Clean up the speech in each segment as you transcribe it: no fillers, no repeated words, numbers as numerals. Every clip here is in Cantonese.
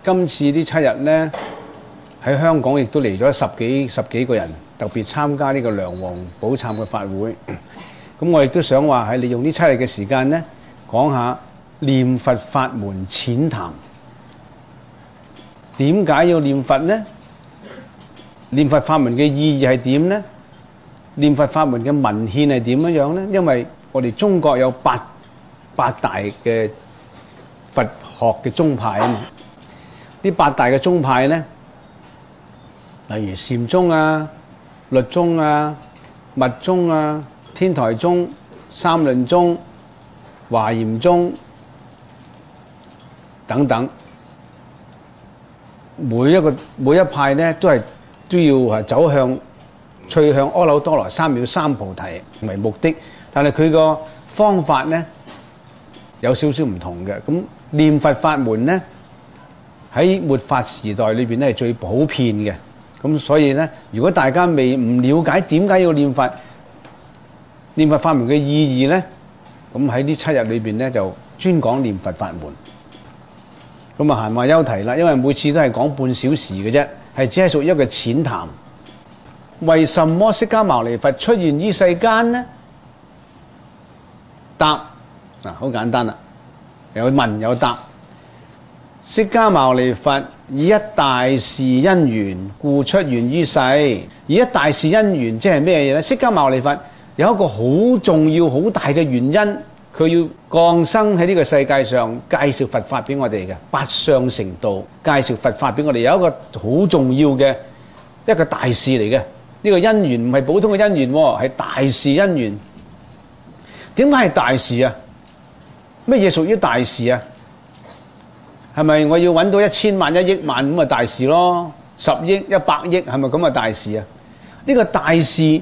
今次呢7日呢，喺香港亦都嚟咗十幾個人，特別參加呢個梁皇寶懺嘅法會。咁我亦都想話係利用呢7日嘅時間呢，講下念佛法門淺談。點解要念佛呢？念佛法門嘅意義係點呢？念佛法門嘅文獻係點樣呢？因為我哋中國有八大嘅佛學嘅宗派啊嘛。呢八大嘅宗派呢，例如禪宗啊、律宗啊、密宗啊、天台宗、三論宗、華嚴宗等等，每一派呢都要走向趨向阿耨多羅三藐三菩提為目的，但係佢個方法呢有少少唔同嘅。咁念佛法門呢，喺末法時代裏邊咧係最普遍嘅。咁所以呢，如果大家唔了解點解要念佛，念佛法門嘅意義呢，咁喺呢7日裏邊呢，就專講念佛法門。咁啊閒話休提啦，因為每次都係講半小時嘅啫，係只係屬於一個淺談。為什麼釋迦牟尼佛出現於世間呢？答好簡單啦，有問有答。釋迦牟尼佛以一大事因緣故出現於世。以一大事因緣即係咩嘢呢？釋迦牟尼佛有一個好重要好大嘅原因，佢要降生喺呢個世界上，介紹佛法俾我哋嘅八相成道，介紹佛法俾我哋，有一個好重要嘅一個大事嚟嘅。呢個因緣唔係普通嘅因緣，係大事因緣。點解係大事啊？乜嘢屬於大事啊？係咪我要揾到1000萬、1億萬咁啊大事咯？10億、100億係咪咁啊大事啊？呢個大事，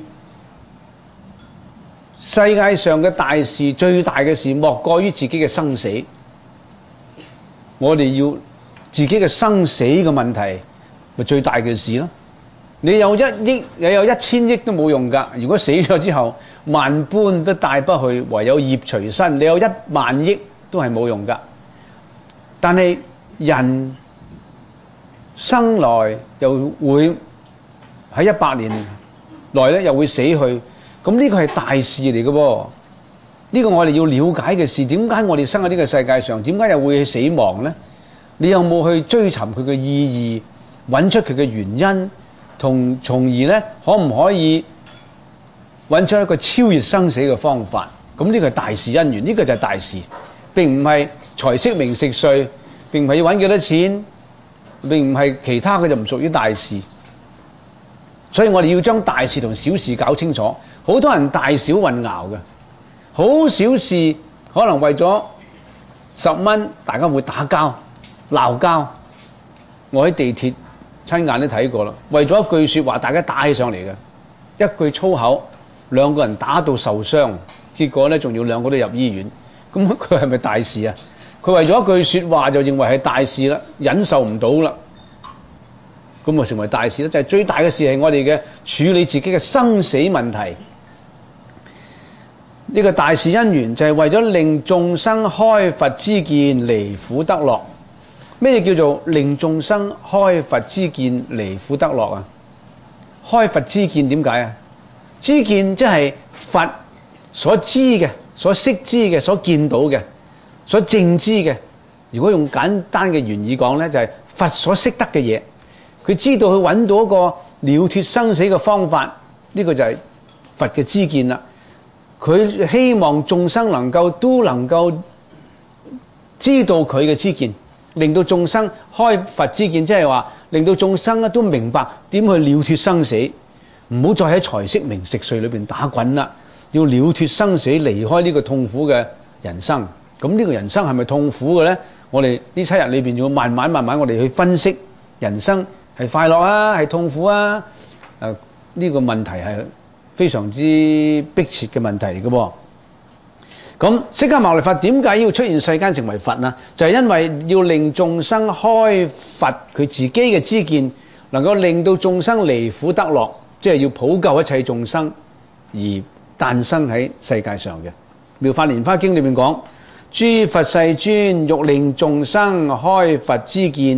世界上嘅大事，最大嘅事莫過於自己嘅生死。我哋要自己嘅生死嘅問題，咪最大嘅事咯。你有1億，又有1000億都冇用噶。如果死咗之後，萬般都帶不去，唯有業隨身。你有1萬億都係冇用噶。但係人生來又會喺100年內咧，又會死去。咁呢個係大事嚟嘅喎。呢個我哋要了解嘅事。點解我哋生喺呢個世界上？點解又會死亡呢？你有冇去追尋佢嘅意義，揾出佢嘅原因？從而咧，可唔可以揾出一個超越生死嘅方法？咁呢個係大事因緣，呢個就係大事，並唔係財色名食睡，並唔係要揾幾多錢，並唔係其他嘅就唔屬於大事。所以我哋要將大事同小事搞清楚。好多人大小混淆嘅，好小事可能為咗10蚊，大家會打交鬧交。我喺地鐵親眼都睇過啦，為咗一句說話，大家打起上嚟嘅，一句粗口，2個人打到受傷，結果咧仲要2個都入醫院。咁佢係咪大事啊？佢為咗一句說話就認為係大事啦，忍受唔到啦，咁就成為大事啦。就係最大嘅事係我哋嘅處理自己嘅生死問題。呢個大事因緣就係為咗令眾生開佛知見，離苦得樂。咩叫做令眾生開佛知見，離苦得樂啊？開佛知見點解啊？知見即係佛所知嘅、所識知嘅、所見到嘅、所證知嘅。如果用簡單嘅原意講呢，就係佛所識得嘅嘢。佢知道佢揾到一個了脫生死嘅方法，呢個就係佛嘅知見啦。佢希望眾生都能夠知道佢嘅知見。令到眾生開佛知見，即係話令到眾生都明白點去了脫生死，唔好再喺財色名食睡裏邊打滾啦。要了脫生死，離開呢個痛苦嘅人生。咁呢個人生係咪痛苦嘅呢？我哋呢7日裏邊要慢慢我哋去分析人生係快樂啊，係痛苦啊。呢個問題係非常之迫切嘅問題嚟嘅噃。咁釋迦牟尼佛點解要出現世間成為佛呢？就係因為要令眾生開佛佢自己嘅知見，能夠令到眾生離苦得樂，即係要普救一切眾生而誕生喺世界上嘅。妙法蓮華經裏面講，諸佛世尊欲令眾生開佛知見，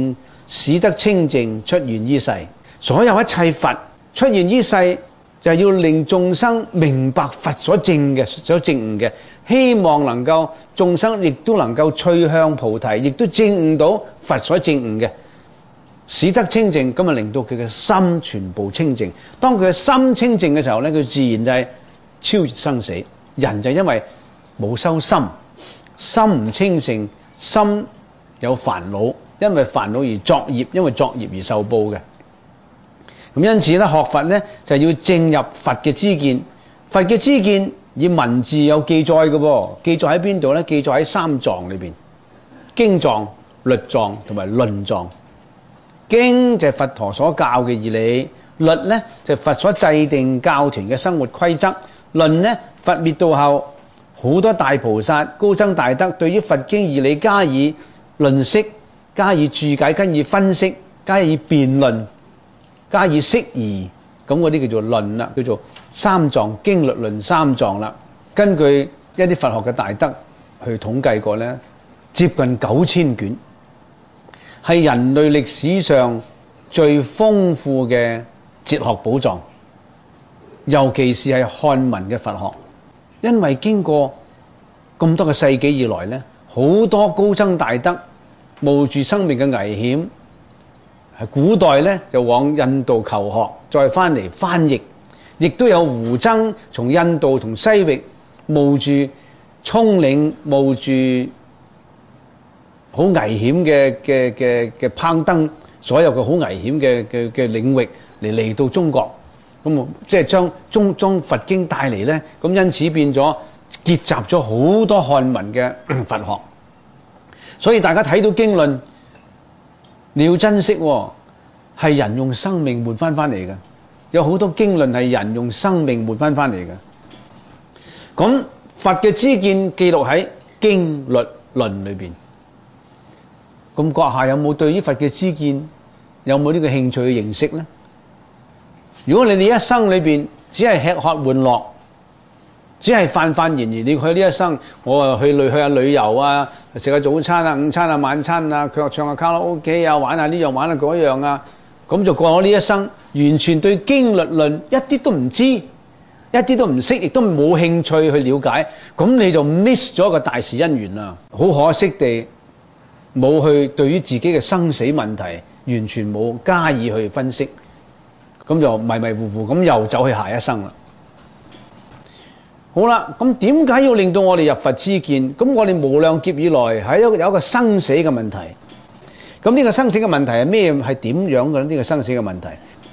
使得清淨出現於世。所有一切佛出現於世，就係要令眾生明白佛所證嘅、所證悟嘅，希望能夠眾生亦都能夠趣向菩提，亦都證悟到佛所證悟嘅，使得清淨，咁啊令到佢嘅心全部清淨。當佢嘅心清淨嘅時候咧，佢自然就係超越生死。人就因為冇修心，心唔清淨，心有煩惱，因為煩惱而作業，因為作業而受報嘅。咁因此咧，學佛咧就要證入佛嘅知見。佛嘅知見以文字有記載嘅噃，記載喺邊度咧？記載喺三藏裏邊，經藏、律藏同埋論藏。經就係佛陀所教嘅義理，律咧就係佛所制定教團嘅生活規則，論咧佛滅度後好多大菩薩、高僧大德對於佛經義理加以論釋、加以注解、加以分析、加以辯論、加以釋疑，咁嗰啲叫做論啦，叫做三藏經律論三藏啦。根據一啲佛學嘅大德去統計過咧，接近9000卷，係人類歷史上最豐富嘅哲學寶藏，尤其是係漢文嘅佛學。因為經過咁多個世紀以來咧，好多高僧大德冒住生命嘅危險，係古代咧就往印度求學，再翻嚟翻譯，亦都有胡僧從印度同西域冒住衝嶺，冒住好危險嘅攀登，所有嘅好危險嘅領域嚟到中國，咁即係將佛經帶嚟咧，咁因此變咗結集咗好多漢文嘅佛學。所以大家睇到經論，你要珍惜喎，係人用生命換翻嚟嘅。有好多經論係人用生命換翻嚟嘅。咁佛嘅知見記錄喺經律論裏邊。咁閣下有冇對於佛嘅知見有冇呢個興趣去認識呢？如果你哋一生裏邊只係吃喝玩樂，只係泛泛然而，你去呢一生，我去下旅遊啊，食下早餐啊、午餐啊、晚餐啊，佢唱下卡拉 OK 啊，玩下呢樣玩下嗰樣啊，咁就過咗呢一生，完全對經律論一啲都唔知，一啲都唔識，亦都冇興趣去了解，咁你就 miss 咗一個大事因緣啦。好可惜地冇去對於自己嘅生死問題完全冇加以去分析，咁就迷迷糊糊咁又走去下一生啦。好啦，咁點解要令到我哋入佛知見？咁我哋無量劫以來係有一個生死嘅問題。咁呢個生死嘅問題係咩？係點樣嘅呢？呢個生死嘅問題，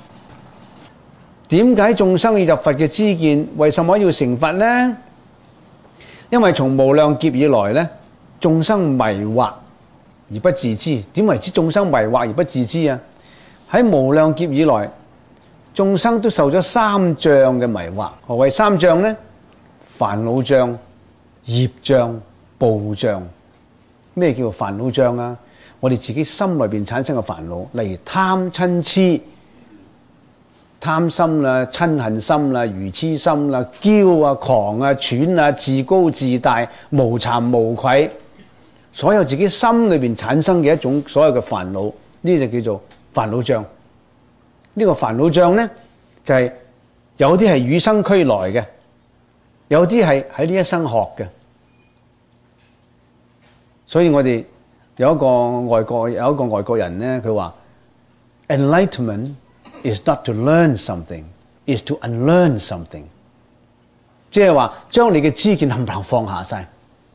點解眾生要入佛嘅知見？為什麼要成佛呢？因為從無量劫以來呢，眾生迷惑而不自知。點為之眾生迷惑而不自知啊？喺無量劫以來，眾生都受咗三障嘅迷惑。何謂三障呢？煩惱障、業障、報障。咩叫做煩惱障啊？我哋自己心裏邊產生嘅煩惱，例如貪嗔痴、貪心啦、嗔恨心啦、愚痴心啦、驕啊、狂啊、喘啊、自高自大、無慚無愧，所有自己心裏邊產生嘅一種所有嘅煩惱，呢就叫做煩惱障。呢個煩惱障咧，就係有啲係與生俱來嘅，有啲係喺呢一生學嘅。所以我哋有一個外國人咧，佢話 Enlightenment is not to learn something, is to unlearn something。即係話將你嘅知見冚唪唥放下晒。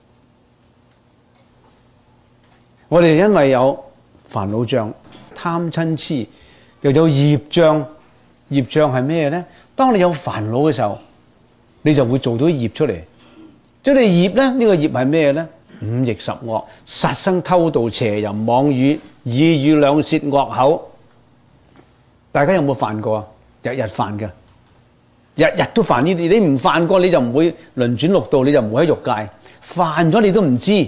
我哋因為有煩惱障、貪嗔痴，又有業障。業障係咩咧？當你有煩惱嘅時候，你就會做到業出嚟。即係你業咧，呢個業係咩咧？五逆十惡：殺生、偷盜、邪淫、妄語、耳語兩舌、惡口。大家有冇犯過啊？日日犯嘅，日日都犯呢啲。你唔犯過，你就唔會輪轉六道，你就唔會喺欲界。犯咗你都唔知，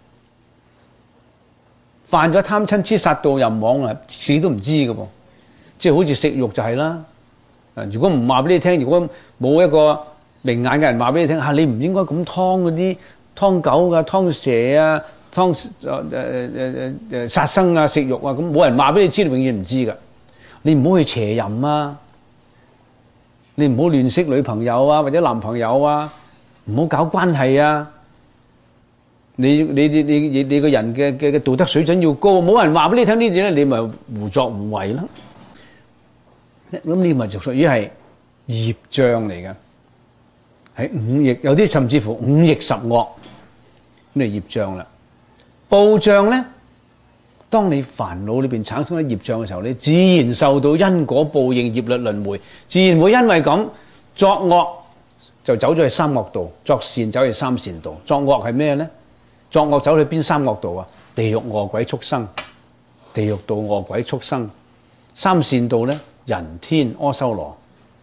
犯咗貪嗔痴殺盜淫妄啊，自己都唔知嘅噃。即係好似食肉就係啦。如果唔話俾你聽，如果冇一個明眼嘅人話俾你聽，你唔應該咁劏嗰啲劏狗㗎、劏蛇啊、 殺生啊、食肉啊，咁冇人話俾你知，你永遠唔知噶。你唔好去邪淫啊，你唔好亂識女朋友啊或者男朋友啊，唔好搞關係啊。你個人嘅道德水準要高，冇人話俾你聽呢啲咧，你咪胡作胡為咯。咁呢咪就屬於係業障嚟嘅，係五逆，有啲甚至乎五逆十惡，咁就業障啦。報障咧，當你煩惱裏邊產生咗業障嘅時候，你自然受到因果報應、業力輪迴，自然會因為咁作惡就走咗去三惡道，作善走去三善道。作惡係咩咧？作惡走去邊三惡道啊？地獄、餓鬼、畜生。地獄道、餓鬼、畜生。三善道咧，人天阿修羅。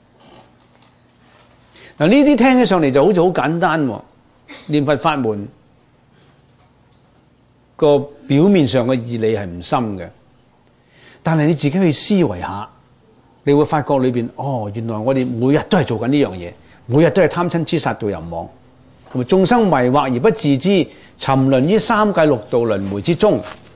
嗱，呢啲聽起上嚟就好似好簡單喎，念佛法門個表面上嘅義理係唔深嘅，但係你自己去思維下，你會發覺裏邊原來我哋每日都係做緊呢樣嘢，每日都係貪嗔痴殺盜淫妄，同埋眾生迷惑而不自知，沉淪於三界六道輪迴之中。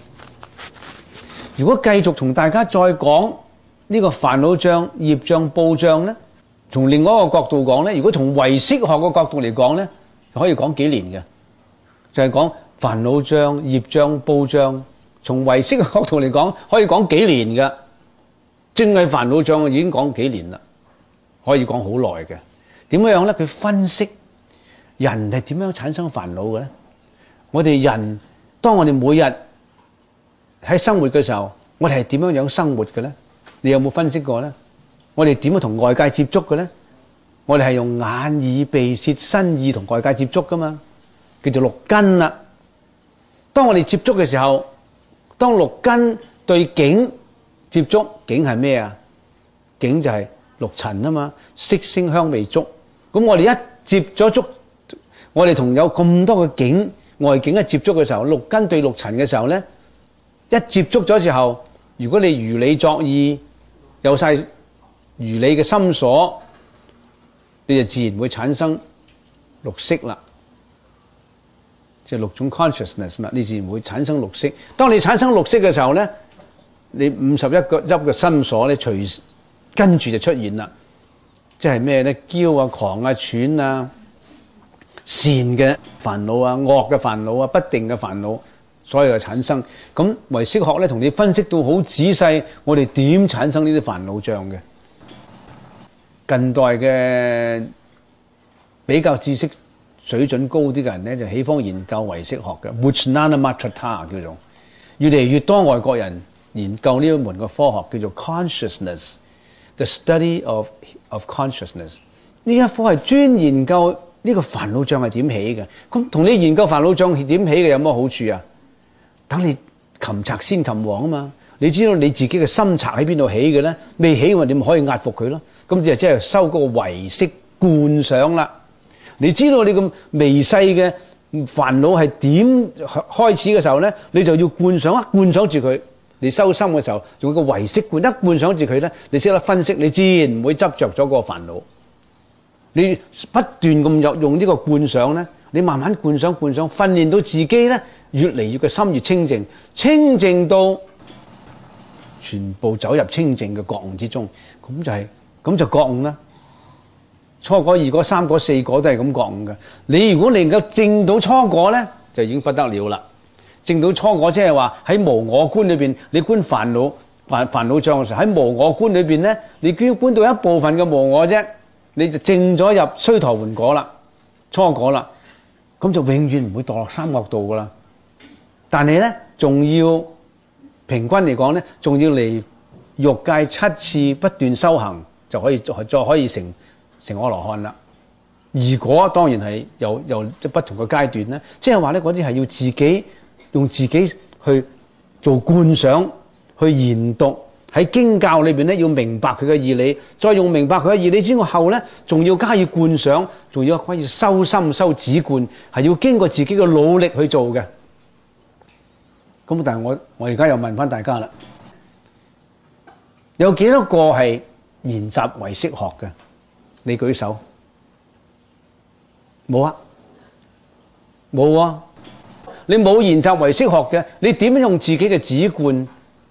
如果繼續同大家再講呢個煩惱障、業障、報障咧，從另外一個角度講咧，如果從唯識學嘅角度嚟講咧，可以講幾年嘅，就係講煩惱障、業障、報障。從唯識嘅角度嚟講，可以講幾年嘅，淨係煩惱障已經講幾年啦，可以講好耐嘅。點樣咧？佢分析人係點樣產生煩惱嘅咧？我哋人當我哋每日喺生活嘅時候，我哋係點樣生活嘅咧？你有冇分析過咧？我哋點樣同外界接觸嘅咧？我哋係用眼、耳、鼻、舌、身、意同外界接觸噶嘛，叫做六根啦。當我哋接觸嘅時候，當六根對境接觸，境係咩啊？境就係六塵啊嘛，色聲香味觸。咁我哋一接咗觸，我哋同有咁多嘅境外境一接觸嘅時候，六根對六塵嘅時候咧，一接觸咗時候，如果你如理作意，有晒如理嘅心所，你就自然會產生六識啦，即係六種 consciousness 啦，你自然會產生六識。當你產生六識嘅時候咧，你51個粒嘅心所咧，隨跟住就出現啦。即係咩咧？驕啊、狂啊、喘啊、善嘅煩惱啊、惡嘅煩惱啊、不定嘅煩惱，所有嘅產生。咁唯識學咧，同你分析到好仔細，我哋點產生呢啲煩惱障嘅。近代嘅比較知識水準高啲嘅人咧，就喜歡研究唯識學嘅 Vijnana Matrata 叫做，越嚟越多外國人研究呢一門嘅科學，叫做 Consciousness，the study of consciousness。呢一科係專研究呢個煩惱障係點起嘅。咁同你研究煩惱障係點起嘅有乜好處啊？等你擒賊先擒王啊嘛！你知道你自己嘅心賊喺邊度起嘅咧？未起嘅話，你咪可以壓服佢咯。咁就即係收嗰個唯識觀想啦。你知道你咁微細嘅煩惱係點開始嘅時候咧，你就要觀想，一觀想住佢。你收心嘅時候，用個唯識觀，一觀想住佢咧，你識得分析，你自然唔會執着咗嗰個煩惱。你不斷咁用呢個觀想咧，你慢慢觀想，訓練到自己咧，越嚟越嘅心越清淨，清淨到全部走入清淨嘅覺悟之中，咁就覺悟啦。初果、二果、三果、四果都係咁覺悟嘅。你如果能夠證到初果咧，就已經不得了啦。證到初果即係話喺無我觀裏邊，你觀煩惱障嘅時候，喺無我觀裏邊咧，你只要觀到一部分嘅無我啫，你就證咗入須陀洹果啦，初果啦，咁就永遠唔會墮落三惡道噶啦。但係咧，仲要平均嚟講咧，仲要嚟欲界7次不斷修行，就可以再可以成阿羅漢啦。二果當然係有不同嘅階段咧，即係話咧，嗰啲係要自己用自己去做觀想，去研讀喺經教裏邊咧，要明白佢嘅義理，再用明白佢嘅義理之後咧，仲要加以觀想，仲要可以修心修止觀，係要經過自己嘅努力去做嘅。咁但係我而家又問翻大家啦，有幾多個係研習唯識學嘅？你舉手。冇啊，冇啊。 你冇研習唯識學嘅，你點樣用自己嘅止觀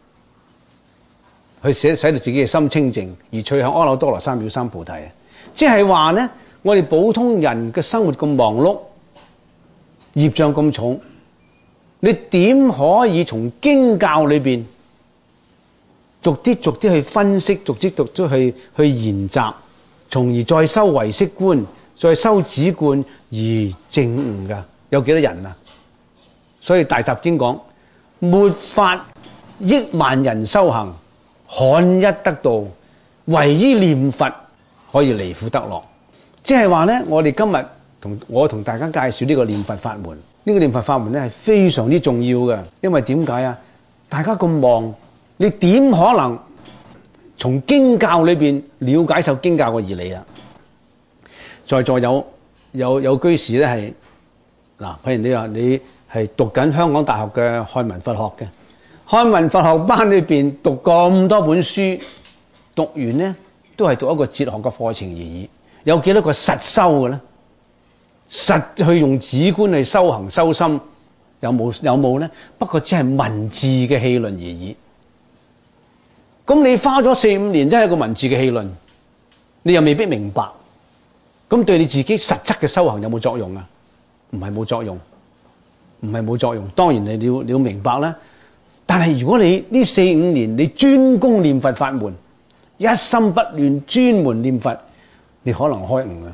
去使到自己嘅心清淨，而趨向阿耨多羅三藐三菩提啊？即係話呢，我哋普通人嘅生活咁忙碌，業障咁重，你點可以從經教裏邊逐啲去分析，逐啲去研習，從而再修唯識觀，再修止觀而證悟㗎？有幾多人啊？所以大集經講，沒法億萬人修行，罕一得道，唯依念佛可以離苦得樂。即係話呢，我哋今日同大家介紹呢個念佛法門，呢個念佛法門呢係非常之重要嘅。因為點解啊？大家咁忙，你點可能從經教裏邊了解受經教嘅義理啊？在座有居士咧係嗱，譬如你話你係讀緊香港大學嘅漢文佛學嘅，漢文佛學班裏邊讀咁多本書，讀完呢都係讀一個哲學嘅課程而已。有幾多個實修嘅咧？實去用止觀去修行修心，有冇咧？不過只係文字嘅戲論而已。咁你花咗4-5年真係一個文字嘅戲論，你又未必明白。咁對你自己實質嘅修行有冇作用啊？唔係冇作用，唔係冇作用。當然你要明白啦。但係如果你呢4-5年你專攻念佛法門，一心不亂專門念佛，你可能開悟啊！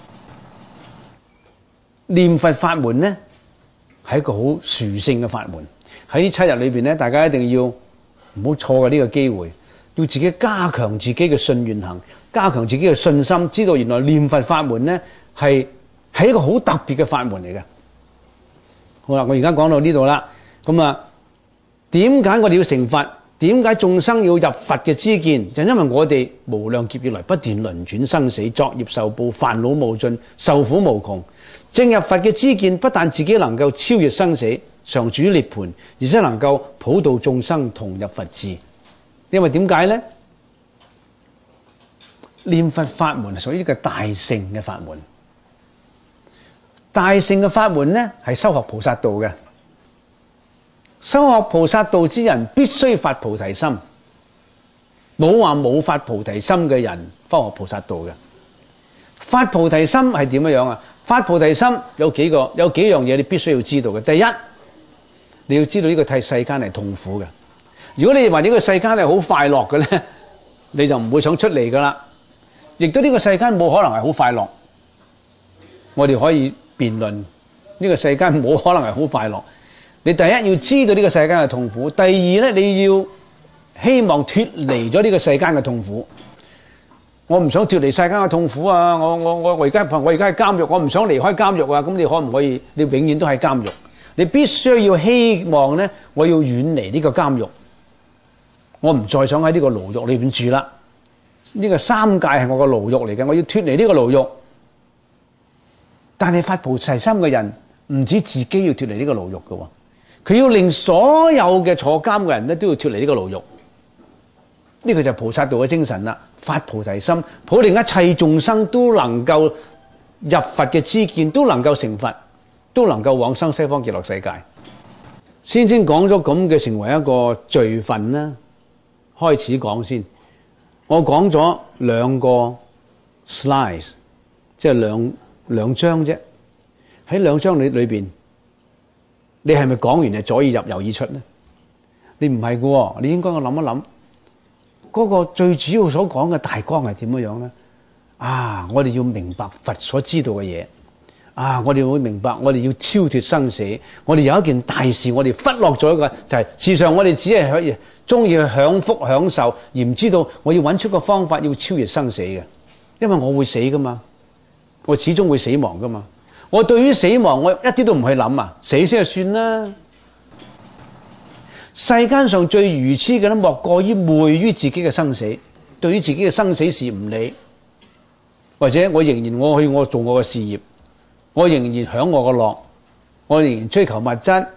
念佛法門呢係一個好殊勝嘅法門。喺呢7日裏邊咧，大家一定要唔好錯過呢個機會，要自己加強自己嘅信願行，加強自己嘅信心，知道原來念佛法門呢係一個好特別嘅法門嚟嘅。好啦，我而家講到呢度啦。咁啊，點解我哋要成佛？點解眾生要入佛嘅知見？就因為我哋無量劫以來不斷輪轉生死，作業受報，煩惱無盡，受苦無窮。正入佛嘅知見，不但自己能夠超越生死，常住涅槃，而且能夠普度眾生同入佛智。因為點解呢？念佛法門係屬於一個大乘嘅法門。大乘嘅法門呢係修學菩薩道嘅。修學菩薩道之人必須發菩提心，冇話冇發菩提心嘅人修學菩薩道嘅。發菩提心係點樣啊？發菩提心有幾樣嘢你必須要知道嘅。第一，你要知道呢個世間係痛苦嘅。如果你話呢個世間係好快樂嘅咧，你就唔會想出嚟噶啦。亦都呢個世間冇可能係好快樂。我哋可以辯論呢個世間冇可能係好快樂。你第一要知道呢個世間係痛苦，第二咧你要希望脫離咗呢個世間嘅痛苦。我唔想脫離世間嘅痛苦啊！我而家喺監獄，我唔想離開監獄啊！咁你可唔可以？你永遠都喺監獄。你必須要希望咧，我要遠離呢個監獄，我唔再想喺呢個牢獄裏邊住啦。呢個三界係我個牢獄嚟嘅，我要脫離呢個牢獄。但係發菩提心嘅人唔止自己要脫離呢個牢獄嘅喎。佢要令所有嘅坐監嘅人咧都要脫離呢個牢獄，呢個就係菩薩道嘅精神啦。發菩提心，普令一切眾生都能夠入佛嘅知見，都能夠成佛，都能夠往生西方極樂世界。先講咗咁嘅成為一個罪分啦，開始講先。我講咗2個 slides， 即係兩章啫。喺2章裏邊。你係咪講完就左耳入右耳出呢？你唔係嘅喎，你應該我諗一諗，嗰個最主要所講嘅大綱係點樣呢？啊，我哋要明白佛所知道嘅嘢，啊，我哋會明白，我哋要超脫生死，我哋有一件大事，我哋忽略咗一個，就係事實上我哋只係可以中意去享福享受，而唔知道我要揾出個方法要超越生死嘅，因為我會死噶嘛，我始終會死亡噶嘛。我對於死亡我一啲都唔去諗啊，死先就算啦。世間上最愚痴嘅咧，莫過於昧於自己嘅生死，對於自己嘅生死事唔理，或者我仍然我做我嘅事業，我仍然享我嘅樂，我仍然追求物質。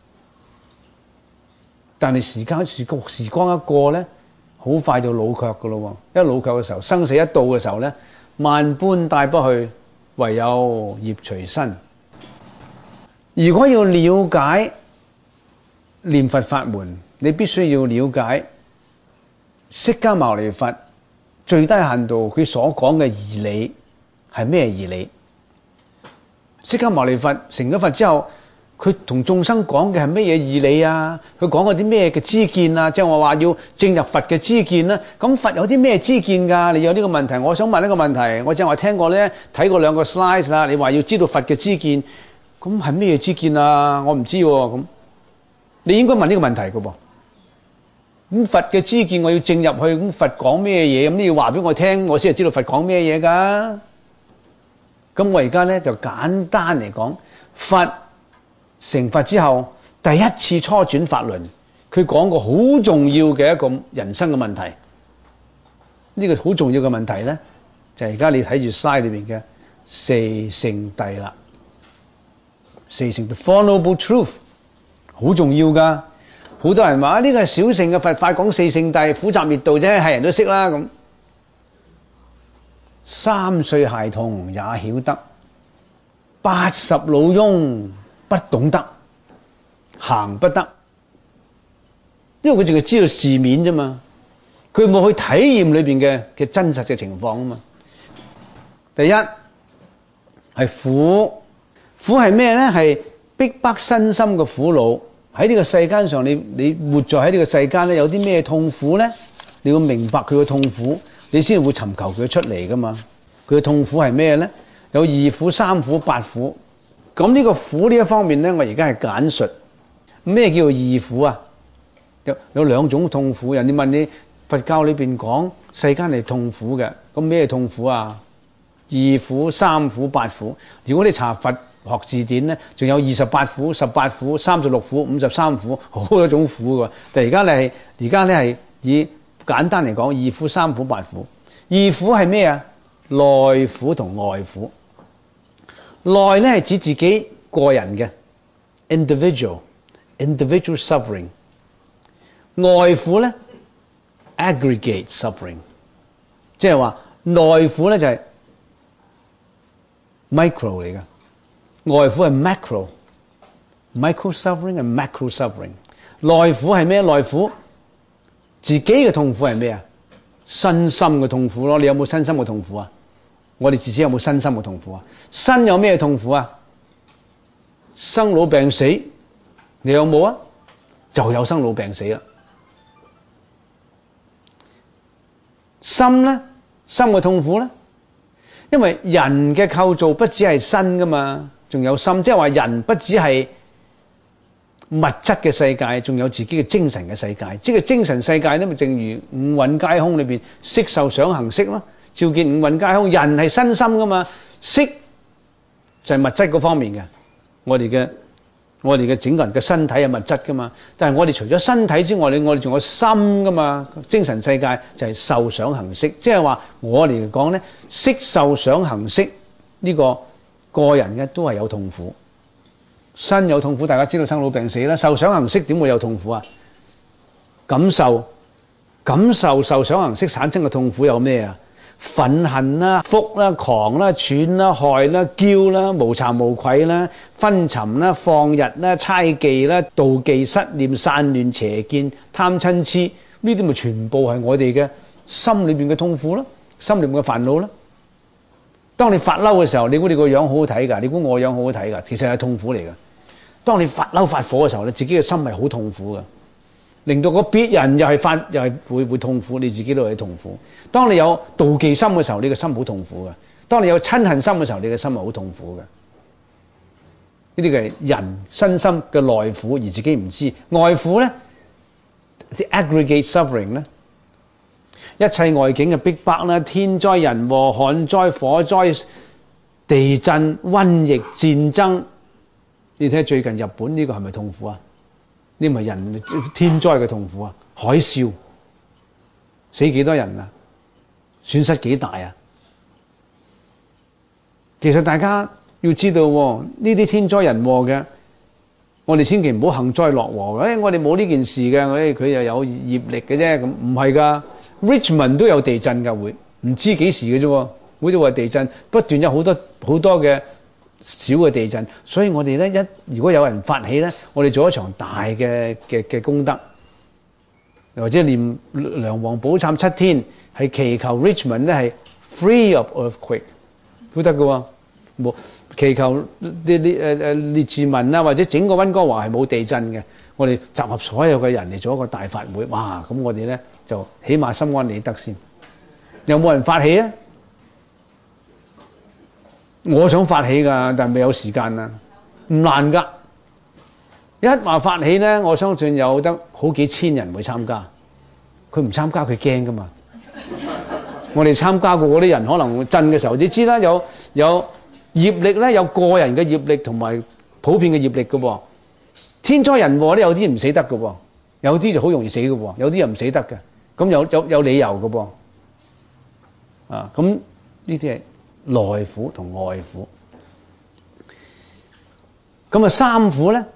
但係時光一過咧，好快就老卻噶咯喎！一老卻嘅時候，生死一到嘅時候咧，萬般帶不去，唯有業隨身。 如果要了解念佛法門，你必須要了解釋迦牟尼佛最低限度佢所講嘅義理係咩義理？釋迦牟尼佛成咗佛之後，佢同眾生講嘅係咩嘢義理啊？佢講嗰啲咩嘅知見啊？即係我話要正入佛嘅知見啦。咁佛有啲咩知見㗎？你有呢個問題，我想問呢個問題。我正話聽過咧，睇過2個 slide 啦。你話要知道佛嘅知見，咁係咩嘢知見啊？我唔知喎。咁你應該問呢個問題㗎噃。咁佛嘅知見我要正入去，咁佛講咩嘢？咁你要話俾我聽，我先係知道佛講咩嘢㗎。咁我而家咧就簡單嚟講，佛成佛之後第一次初轉法輪，佢講個好重要嘅一個人生嘅問題。呢個好重要嘅問題咧，就係而家你睇住 slide 裏邊嘅四聖諦啦。四聖諦 Four Noble Truth 好重要噶。好多人話呢個係小乘嘅佛法講四聖諦，苦集滅道啫，係人都識啦咁。3歲孩童也曉得，80老翁不懂得，行不得，因為佢淨係知道字面啫嘛，佢冇去體驗裏邊嘅真實嘅情況啊嘛。第一係苦，苦係咩咧？係逼迫身心嘅苦惱。喺呢個世間上，你活在喺呢個世間咧，有啲咩痛苦咧？你要明白佢嘅痛苦，你先會尋求佢出嚟噶嘛。佢嘅痛苦係咩咧？有2苦、3苦、8苦。咁呢個苦呢一方面咧，我而家係簡述咩叫做2苦啊？有2種痛苦。人哋問你佛教裏邊講世間係痛苦嘅，咁咩痛苦啊？2苦、3苦、8苦。如果你查佛學字典咧，仲有28苦、18苦、36苦、53苦，好多種苦㗎。但係而家咧係以簡單嚟講，2苦、3苦、8苦。2苦係咩啊？內苦同外苦。內咧係指自己個人嘅 individual suffering。外苦咧 aggregate suffering， 即係話內苦咧就係 micro 嚟嘅，外苦係 macro suffering 係 macro suffering。內苦係咩？內苦自己嘅痛苦係咩啊？身心嘅痛苦咯。你有冇身心嘅痛苦啊？我哋自己有冇身心嘅痛苦啊？身有咩痛苦啊？生老病死，你有冇啊？就有生老病死啦。心咧，心嘅痛苦咧，因為人嘅構造不只係身噶嘛，仲有心，即係話人不只係物質嘅世界，仲有自己嘅精神嘅世界。即係精神世界咧，咪正如五蘊皆空裏邊色受想行識咯。照見五蘊皆空，人係身心噶嘛，色就係物質嗰方面嘅。我哋嘅整個人嘅身體係物質噶嘛，但係我哋除咗身體之外，我哋仲有心噶嘛。精神世界就係受想行識，即係話我哋嚟講咧，色受想行識呢個人嘅都係有痛苦。身有痛苦，大家知道生老病死啦。受想行識點會有痛苦啊？感受受想行識產生嘅痛苦有咩啊？憤恨啦、覆啦、狂啦、喘啦、害啦、驕啦、無慚無愧啦、昏沉啦、放逸啦、猜忌啦、妒忌、失念、散亂、邪見、貪嗔痴，呢啲咪全部係我哋嘅心裏邊嘅痛苦咯，心裏邊嘅煩惱咯。當你發嬲嘅時候，你估你個樣好好睇㗎？你估我樣好好睇㗎？其實係痛苦嚟㗎。當你發嬲發火嘅時候，你自己嘅心係好痛苦㗎。令到個別人又係會痛苦，你自己都係痛苦。當你有妒忌心嘅時候，你嘅心好痛苦嘅；當你有親恨心嘅時候，你嘅心係好痛苦嘅。呢啲係人身心嘅內苦，而自己唔知。外苦咧，啲 aggregate suffering 咧，一切外境嘅逼迫啦，天災人禍、旱災、火災、地震、瘟疫、戰爭。你睇下最近日本呢個係咪痛苦啊？呢咪人天災嘅痛苦啊！海嘯死幾多人啊？損失幾大啊？其實大家要知道呢啲天災人禍嘅，我哋千祈唔好幸災樂禍。我哋冇呢件事嘅，佢又有業力嘅啫。咁唔係㗎 ，Richmond 都有地震㗎，會唔知幾時嘅啫。好似話地震不斷有好多嘅小嘅地震，所以我哋咧如果有人發起咧，我哋做一場大嘅功德，或者念梁皇寶懺7天，係祈求 Richmond 咧係 free of earthquake 都得嘅喎，冇祈求列治文啊，或者整個溫哥華係冇地震嘅，我哋集合所有嘅人嚟做一個大法會，哇！咁我哋咧就起碼心安理得先。有冇人發起啊？我想發起㗎，但係未有時間啊，唔難㗎。一話發起咧，我相信有得好幾千人會參加。佢唔參加，佢驚㗎嘛。我哋參加過嗰啲人，可能震嘅時候，你知啦，有業力咧，有個人嘅業力同埋普遍嘅業力㗎喎。天災人禍咧，有啲唔死得㗎喎，有啲就好容易死㗎喎，有啲又唔死得嘅。咁有理由㗎噃。啊，咁呢啲係內苦同外苦。咁啊，三苦咧，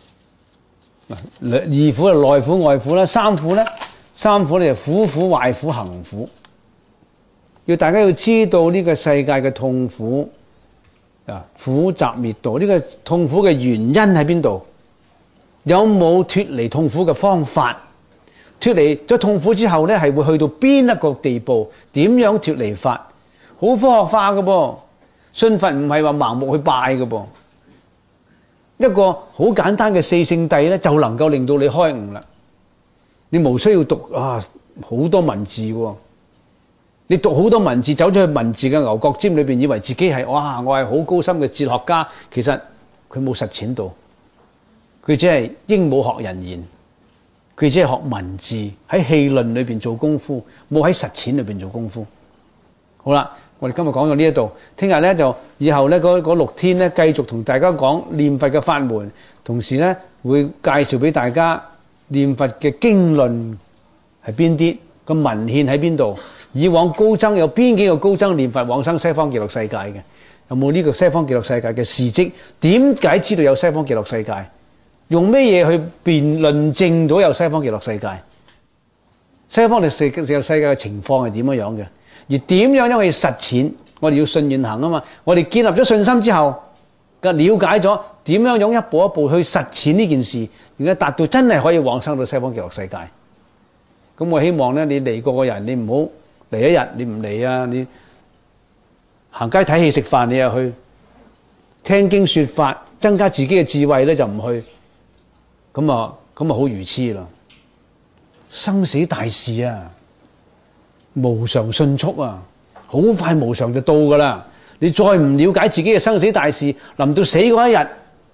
二苦係內苦外苦啦，三苦咧就苦苦壞苦行苦。大家要知道呢個世界嘅痛苦啊，苦集滅道，呢個痛苦嘅原因喺邊度？有冇脫離痛苦嘅方法？脫離咗痛苦之後咧，係會去到邊一個地步？點樣脫離法？好科學化嘅噃，信佛唔係話盲目去拜嘅噃。一個好簡單嘅四聖諦咧，就能夠令到你開悟啦。你無需要讀好多文字喎。你讀好多文字，走咗去文字嘅牛角尖裏邊，以為自己係我係好高深嘅哲學家，其實佢冇實踐到，佢只係鸚鵡學人言，佢只係學文字喺戲論裏邊做功夫，冇喺實踐裏邊做功夫。好啦，我哋今日講到呢一度，聽日咧就以後咧嗰6天咧繼續同大家講念佛嘅法門，同時咧會介紹俾大家念佛嘅經論係邊啲，個文獻喺邊度。以往高僧有邊幾個高僧念佛往生西方極樂世界嘅？有冇呢個西方極樂世界嘅事蹟？點解知道有西方極樂世界？用咩嘢去辯論證到有西方極樂世界？西方極樂世界嘅情況係點樣嘅？而點樣去實踐？我哋要信願行啊嘛！我哋建立咗信心之後，了解咗點樣一步一步去實踐呢件事，而家達到真係可以往生到西方極樂世界。咁我希望咧，你嚟過嘅人，你唔好嚟一日，你唔嚟啊！你行街睇戲食飯，你又去聽經說法，增加自己嘅智慧咧，就唔去。咁啊好愚痴啦！生死大事啊，無常迅速啊，好快無常就到噶啦。你再唔了解自己嘅生死大事，臨到死嗰一日，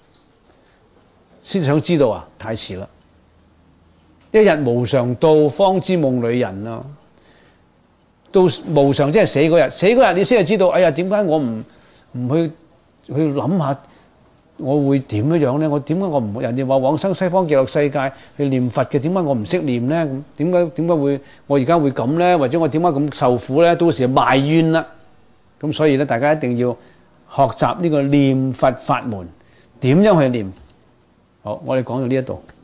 先想知道啊，太遲啦！一日無常到，方知夢裏人啊。到無常即係死嗰日，死嗰日你先係知道，哎呀，點解我唔去諗下，我會點樣咧？我點解我唔人哋話往生西方極樂世界去念佛嘅，點解我唔識念咧？咁點解會我而家會咁咧？或者我點解咁受苦咧？到時就埋怨啦。咁所以咧，大家一定要學習呢個念佛法門，點樣去念？好，我哋講到呢一度。